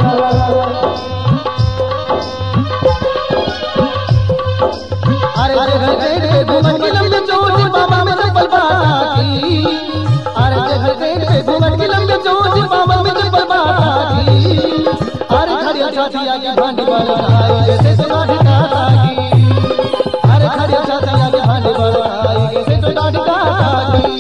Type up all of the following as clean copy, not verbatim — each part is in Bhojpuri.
अरे घर पे घूमन की लंबी चोटी बाबा में चप्पल बाटा की। अरे घर पे घूमन की लंबी चोटी बाबा में चप्पल बाटा की। अरे खड़िया छातिया की भांडी बनाई जैसे तो दाढ़ी काटी। अरे खड़िया छातिया की भांडी बनाई जैसे तो दाढ़ी काटी।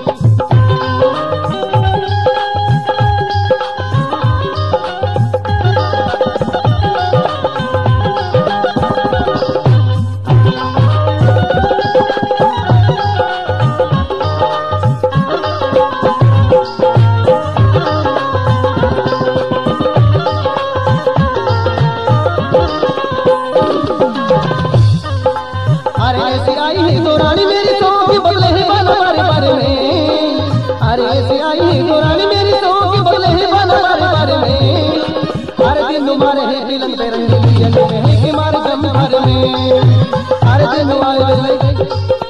अरे ऐसी आई है तो रानी मेरी सो के बदले है बाला बारे बारे में। अरे ऐसी आई है तो रानी मेरी सो के बदले है बाला बारे बारे में। अरे दिन तुम्हारे है तिलक पे रंगी है कि मारे जम भर में। अरे दिन तुम्हारे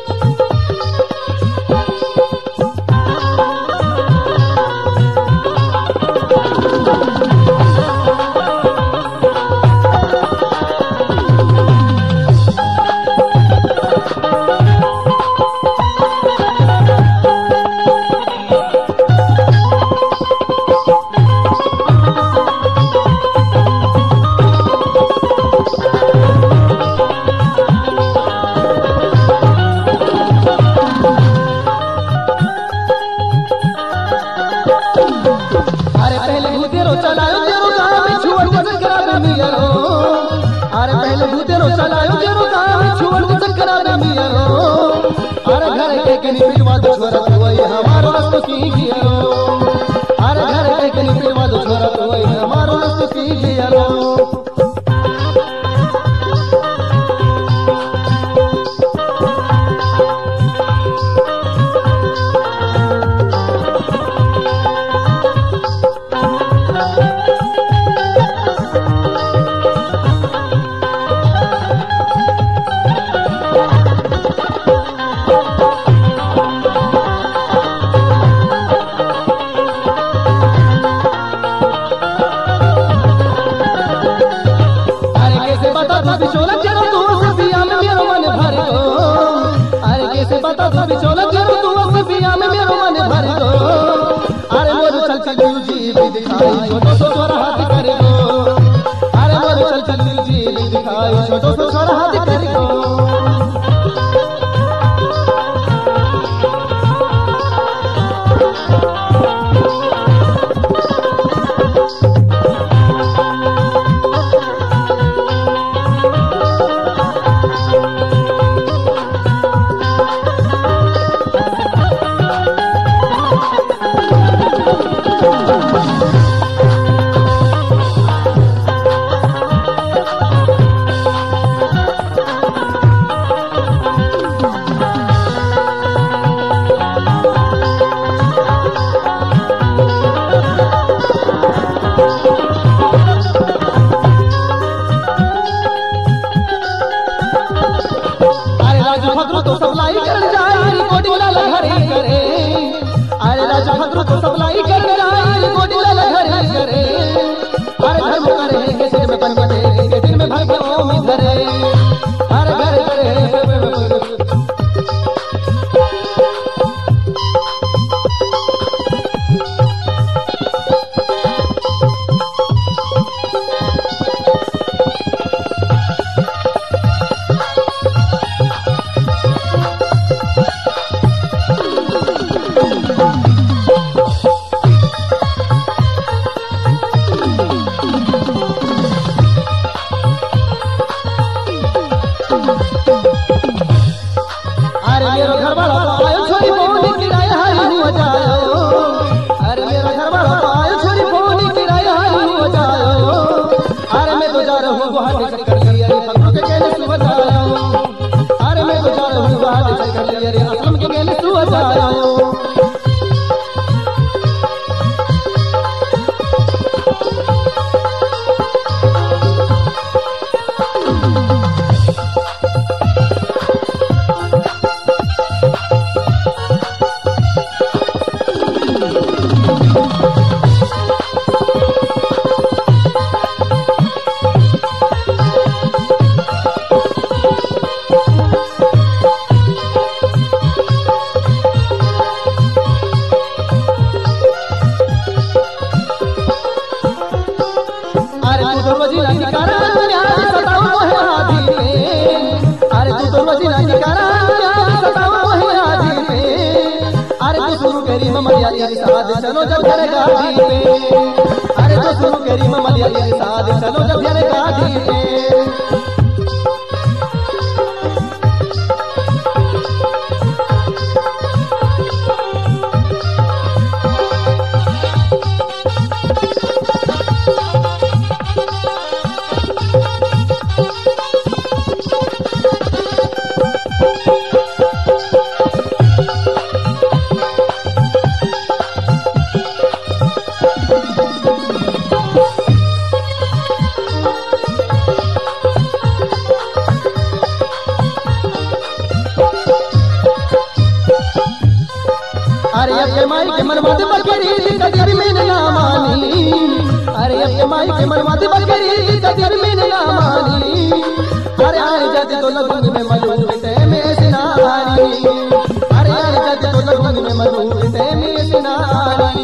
पहले भूतेरो चलायो तेरो गाँव में छुअर को चक्करा में मियरो। अरे पहले भूतेरो चलायो तेरो गाँव में छुअर को चक्करा में मियरो। अरे घर के कनी पिटवा दो छोरा तो वही हमारो रस्तो सीखियो। अरे घर के कनी पिटवा दो छोरा तो वही हमारो रस्तो सीखियो। बिचौला जरो तू सबिया में मेरो मन भर दो। अरे कैसे बता तू बिचौला जरो तू सबिया में मेरो मन भर दो। अरे मोर चल चल जी भी दिखाई छोटो सो छोरा हाथ कर दो। अरे मोर चल चल जी भी दिखाई छोटो सो छोरा हाथ कर दो। भद्रो तो सप्लाई कर जाए रिकॉर्डिंग लाला घरे करे। अरे राजा भद्रो तो सप्लाई कर जाए रिकॉर्डिंग लाला घरे करे। अरे घर में करे के सिर में बन बने के दिन में भाग्यों में घरे। अरे घर करे मेरो घर वाला आयो छोरी फोन किराया हाई हो जायो। अरे मेरा घर वाला आयो छोरी फोन किराया हाई हो जायो। अरे मैं तो जा रहा हूँ गुवाहाटी चक्कर लिए रे पत्रों के कहने सुबह जायो। अरे मैं तो जा रहा हूँ गुवाहाटी चक्कर लिए रे असलम के कहने सुबह जायो। अरे तू तो रोजी नहीं करा न्याय सताओ मोहे आधी पे अरे तू तो रोजी नहीं करा न्याय सताओ मोहे आधी पे अरे तू शुरू करी ममलिया तेरी साथ चलो जब घर गादी पे अरे तू शुरू करी ममलिया तेरी साथ चलो जब घर गादी पे अरे अब माई के मनवाद बकरी कदर में ना मानी अरे अब माई के मनवाद बकरी कदर में ना मानी अरे आए जाते तो लगन में मलूर ते में सिनारी अरे आए जाते तो लगन में मलूर ते में सिनारी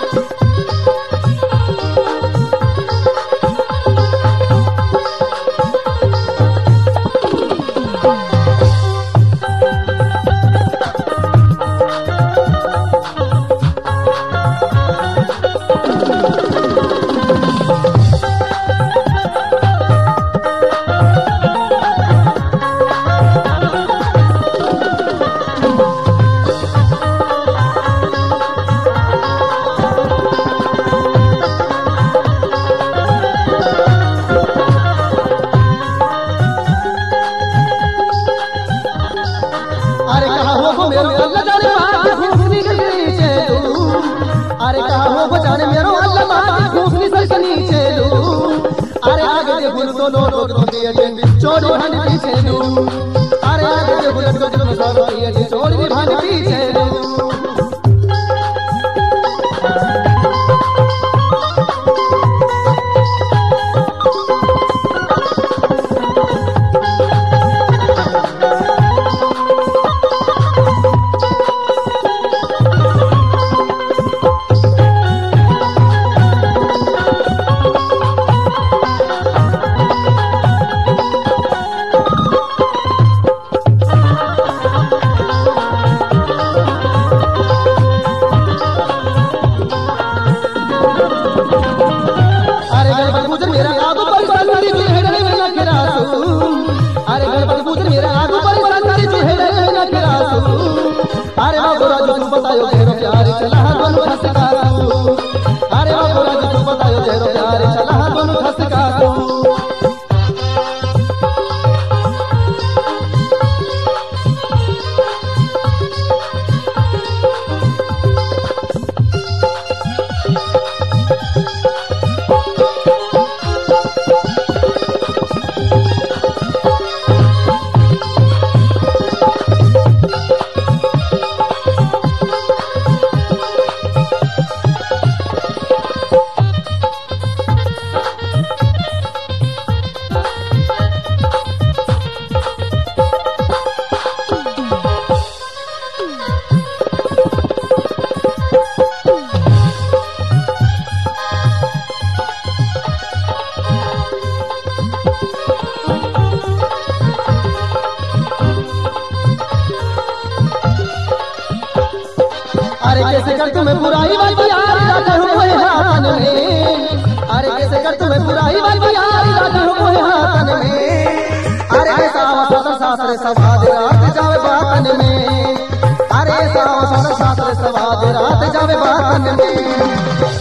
अरे कहा हो मेरो अल्लाह जाने बात घूमनी नीचे लू अरे कहा हो जाने मेरो अल्लाह बात घूमनी सर नीचे लू अरे आगे दे भूल तो नो रोक तो दिए चोरी भान पीछे लू अरे आगे दे भूल तो नो रोक दिए चोरी भान पीछे लू अरे बाबू राजू तू बतायो तेरो प्यार चला दोनों खसका तू अरे बाबू राजू तू बतायो तेरो प्यार चला दोनों खसका तू अरे कैसे कर तुम्हें बुराई वाली यार राजा हो कोई हाथ में अरे कैसे कर तुम्हें बुराई वाली यार राजा हो कोई हाथ में अरे ऐसा वसर शास्त्र सवाद रात जावे बातन में अरे ऐसा वसर शास्त्र सवाद रात जावे बातन में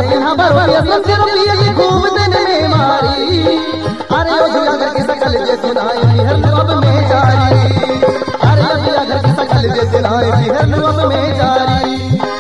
यहाँ बरोया सबसे रुपये की खूब दिन में मारी अरे अयोध्या घर की सकल जे सुनाए बिहर अब में जारी अरे अयोध्या घर की सकल जे सुनाए बिहर अब में जारी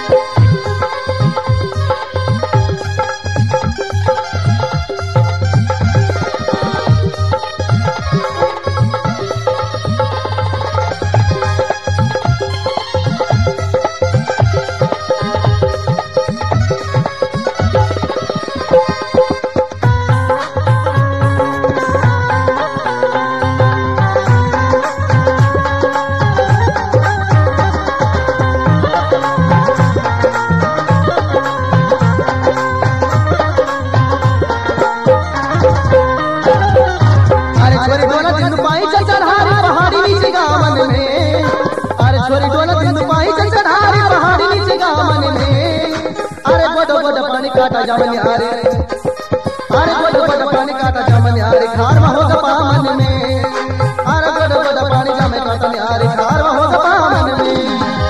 काटा जमन आरे अरे गोद गोद पानी काटा जमन आरे खार में होगा पामन में अरे गोद गोद पानी जमे काटा आरे खार में होगा पामन में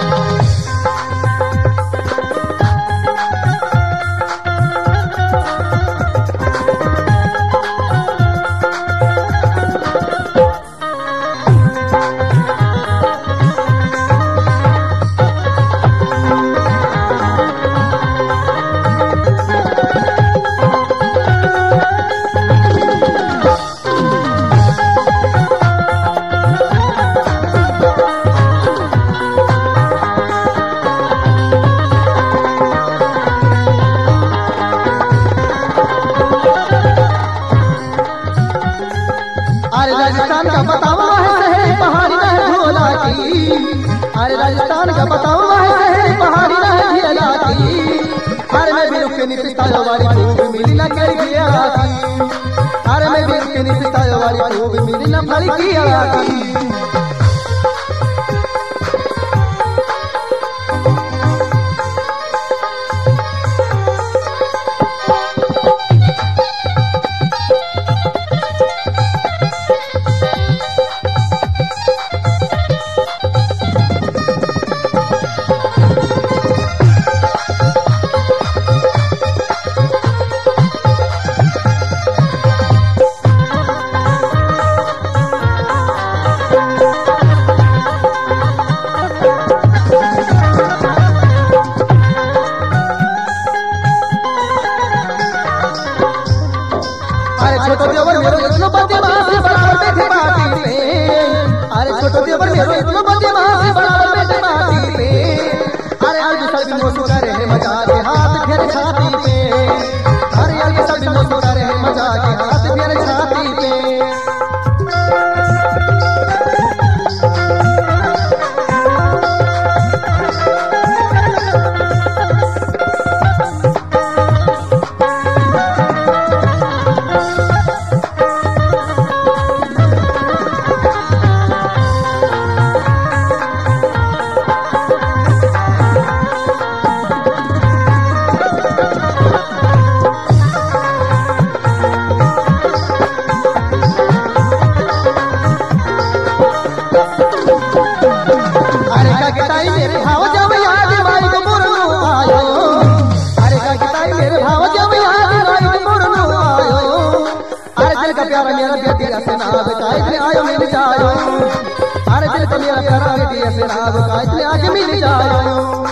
राजस्थान का बताओ है पहाड़ी है भोला की अरे राजस्थान का बताओ है पहाड़ी है भोला की अरे मैं भी रुके नहीं पिता वाली खूब मिली ना कर गया अरे मैं भी रुके नहीं पिता वाली खूब मिली ना फल किया छोटो देवर मेरो इतनो बदमाश बराबर बैठे बाती पे अरे छोटो देवर मेरो इतनो बदमाश बराबर बैठे बाती पे अरे आज सभी मोसू करे है मजा के हाथ फेर छाती पे अरे आज सभी मोसू करे है मजा के हाथ फेर छाती पे प्यारा मेरा बेटिया से नाब काइतने आयो मिल जायो अरे दिल तो मेरा प्यारा बेटिया से नाब काइतने आज मिल जायो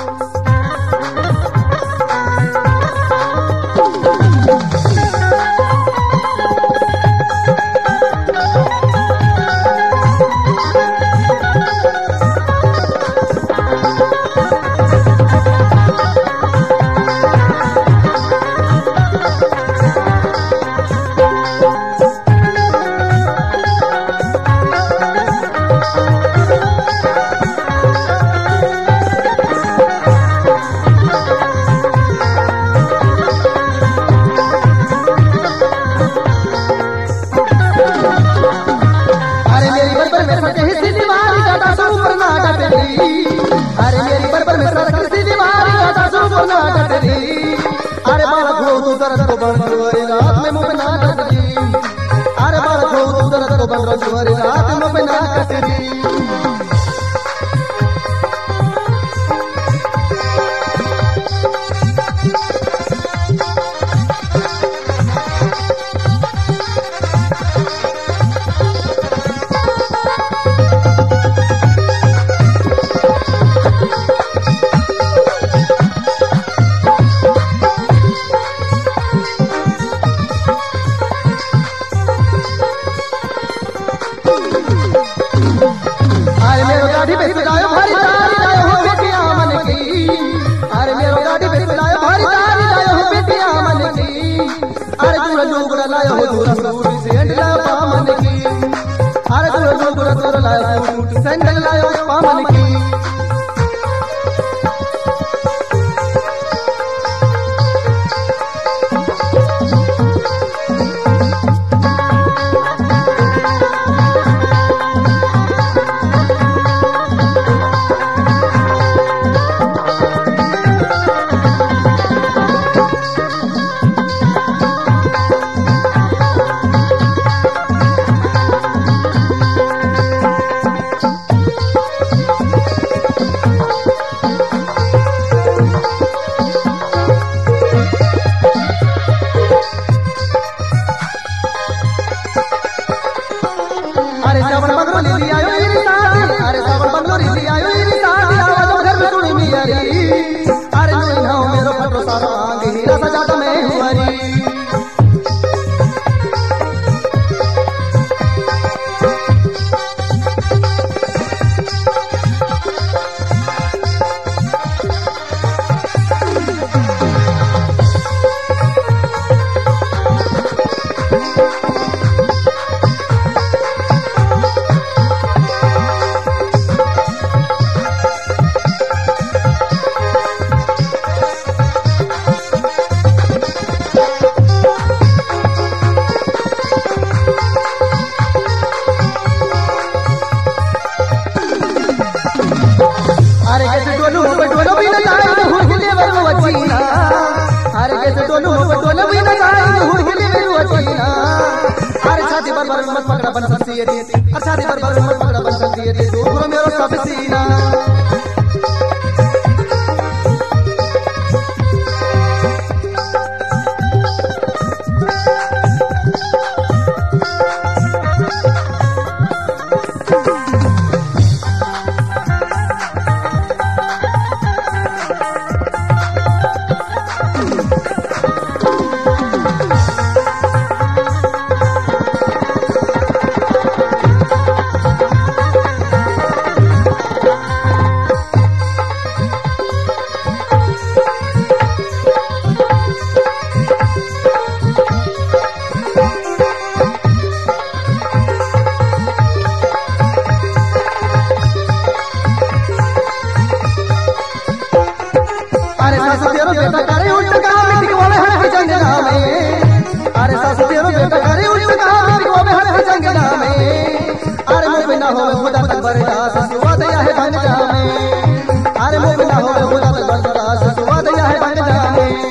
अरे बाल खो तू दर्द को बन रात में मुँह ना कटरी अरे बाल खो तू दर्द को बन रात में मुँह ना कटरी दिए थे और शादी पर मत पकड़ा बंद दिए थे दूर मेरो सब सीना बेटा करे उल्ट काम दिखवावे हर जंगला में अरे सास तेरो बेटा करे उल्ट काम दिखवावे हर जंगला में अरे मुझ में ना होवे खुदा तक बर्दाश्त सुवा दया है भंडा में अरे मुझ में ना होवे खुदा तक बर्दाश्त सुवा दया है भंडा में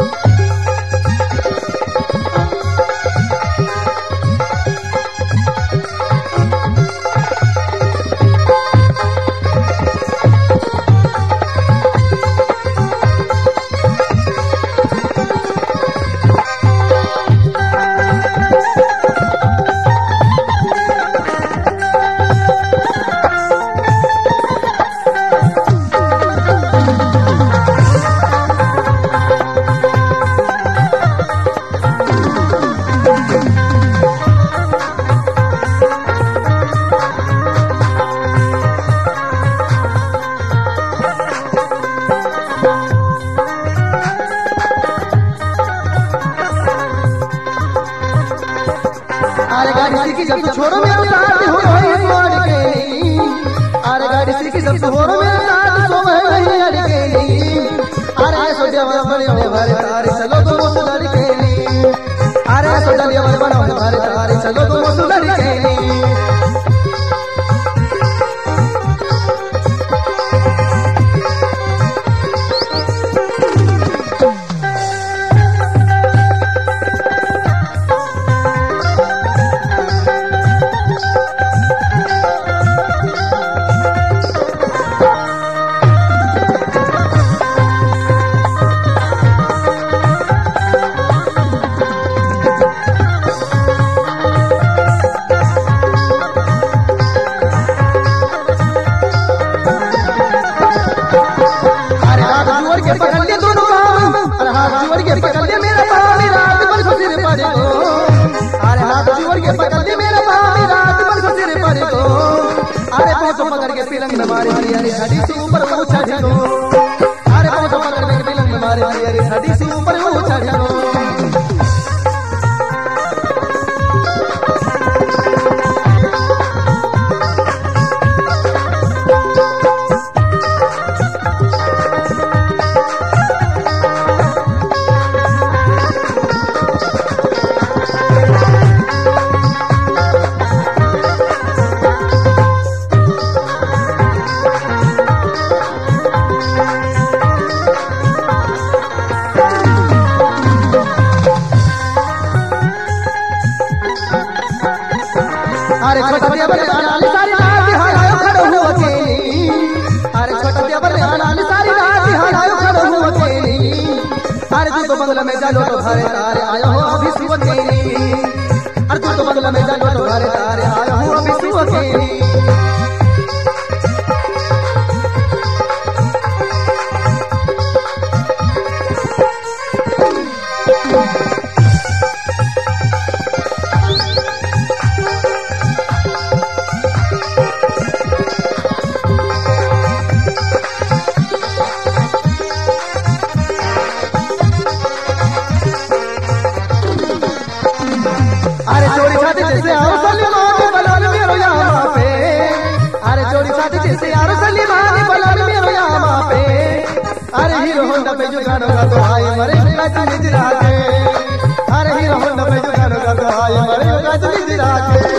अरे गाड़ी सीखी जब तो छोड़ो मेरे साथ हो रही मोड़ के अरे गाड़ी सीखी जब तो छोड़ो मेरे साथ हो रही अड़ के अरे सो जवा बड़े भरे तारे चलो तो मुसलड़ के अरे सो जलिया बड़े भरे तारे चलो तो मुसलड़ के के पकड़ ले दोनों काम अरे हाथ जोड़ के पकड़ ले मेरा पाँव रात पर सिर पड़े को अरे हाथ जोड़ के पकड़ ले मेरा पाँव रात पर सिर पड़े को अरे पाँव पकड़ के पिलंग में मारे हरी हरी हडी से ऊपर ऊंचा ढलो अरे पाँव पकड़ के पिलंग में मारे हरी हरी हडी से ऊपर ऊंचा ढलो अरे छोटा दिया बड़े आनाली सारी रात हालायो खड़ो हुआ अकेली अरे छोटा दिया बड़े आनाली सारी रात हालायो खड़ो हुआ अकेली अरे तू तो बंगला में जालो तो भरे तारे आयो हो अभी सुबह अकेली अरे तू तो बंगला में जालो तो भरे तारे आयो हो अभी सुबह अकेली अरे चोरी छाती जैसे आओ सलीमान बलाल मेरो यामा पे अरे चोरी छाती जैसे आओ सलीमान बलाल मेरो यामा पे अरे हीरो होंडा पे जो गानों का तो आए मरे का निजरा के अरे हीरो होंडा पे जो गानों का तो आए मरे का निजरा के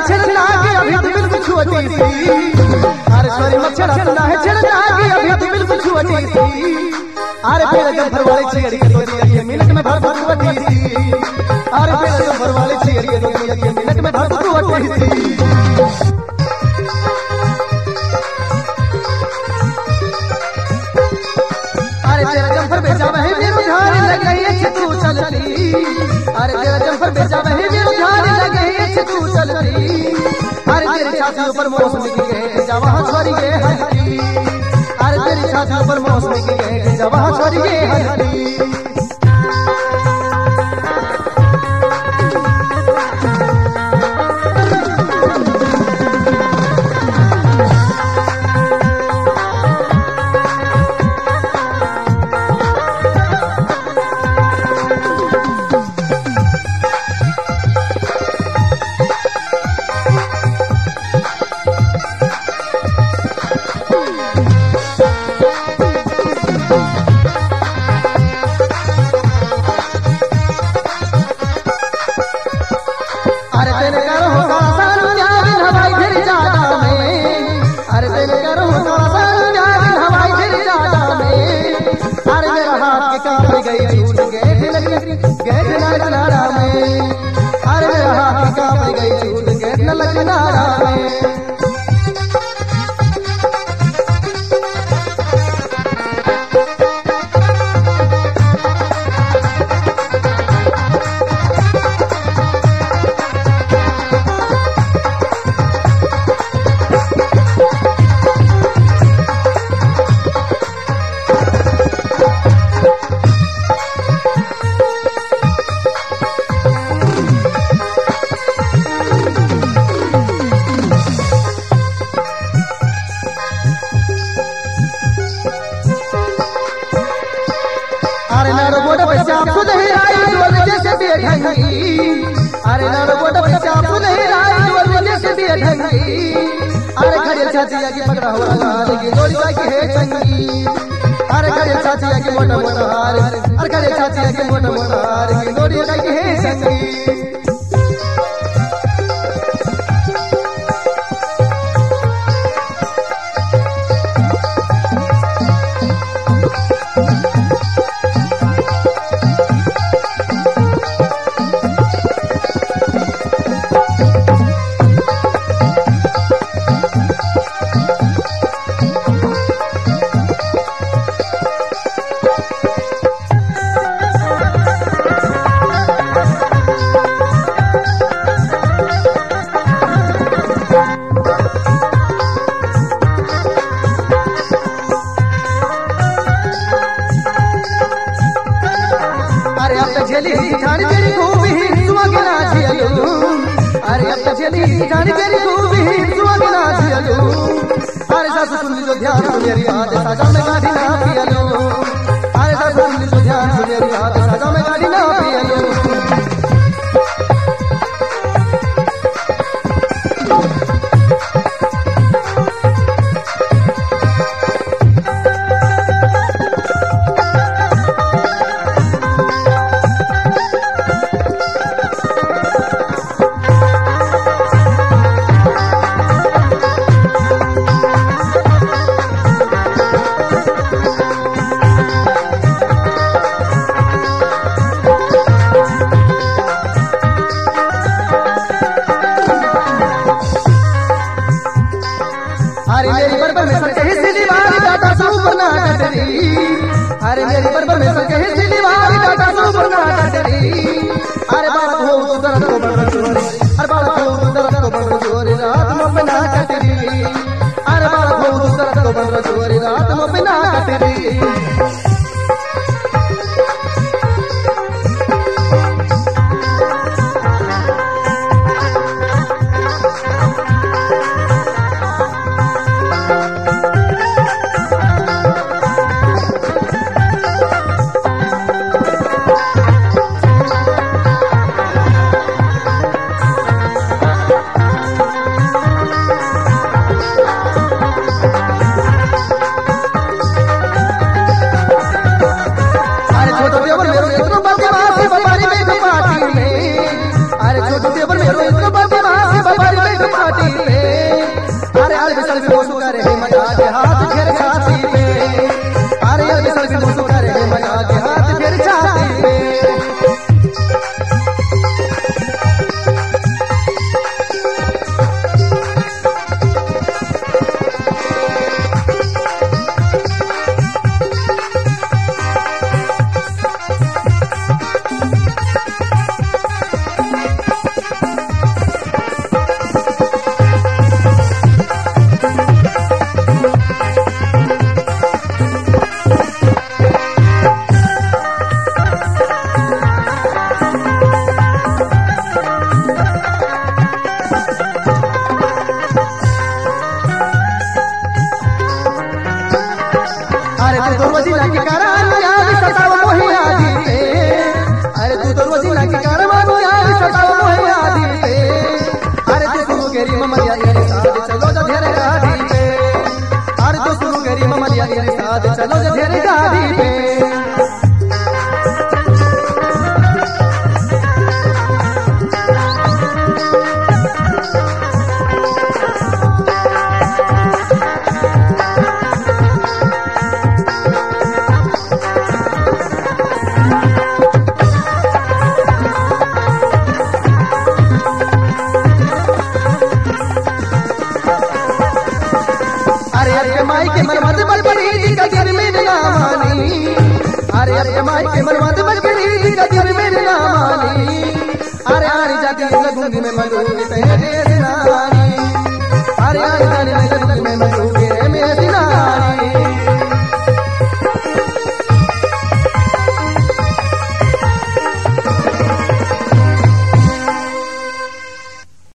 छेड़ना के अभी तो बिल्कुल छुअती सी। अरे सॉरी मच्छर हंसना है छेड़ना के अभी तो बिल्कुल छुअती सी। अरे फिर जंफर वाले छेड़ के दो दिया के मिनट में भर छुअती सी। अरे फिर जंफर वाले छेड़ के दो दिया के मिनट में भर छुअती सी। अरे तेरा जंफर बेचा वही बेरोजगार लगे तू चलती। अरे तेरा जंफर बेचा वही बेरोजगार लगे तू चलती। अरे तेरी छाती ऊपर मौसमी की गए जा वहाँ छोरी गए हल्की। अरे तेरी छाती ऊपर मौसमी की गए जा वहाँ छोरी गए हल्की। अरे नारो बोट पैसा खुद ही आई बोल जैसे भी ढंगी। अरे नारो बोट पैसा खुद ही आई बोल जैसे भी ढंगी। अरे खड़े छातिया की पकड़ा हो रहा की जोड़ी की है चंगी। अरे खड़े छातिया की मोटा मोटा हार। अरे खड़े छातिया की मोटा मोटा हार की जोड़ी की है चंगी। झेली ठानी तेरी खूबी सुहागिना झियलू। अरे अब तक झेली ठानी तेरी खूबी सुहागिना झियलू। अरे सासु सुन ली तो ध्यान सुनेरी हाथ साजा में गाड़ी ना पियलू। अरे सासु सुन ली तो ध्यान सुनेरी हाथ साजा में गाड़ी ना पियलू। अरे मेरी बरबर में सर कहीं सी दीवार दादा सुपर ना डरी। अरे मेरी बरबर में सर कहीं सी दीवार दादा सुपर ना डरी। अरे बाबा हो तो दर्द को बड़ जोरी। अरे बाबा हो तो दर्द को बड़ जोरी रात में ना कटरी। अरे बाबा हो तो दर्द को बड़ जोरी रात में ना कटरी। सुनो गेरी ममलिया तेरे साथ चलो जा धेरे गाड़ी पे। अरे तो सुनो गेरी ममलिया तेरे साथ चलो जा धेरे गाड़ी पे। माई के मरमत बड़ी कदर मेरे नामानी। अरे अरे माई के मरमत बड़ी कदर मेरे नामानी। अरे आरी जाती लगूंगी मैं मधु तेरे नानी। अरे आरी जाती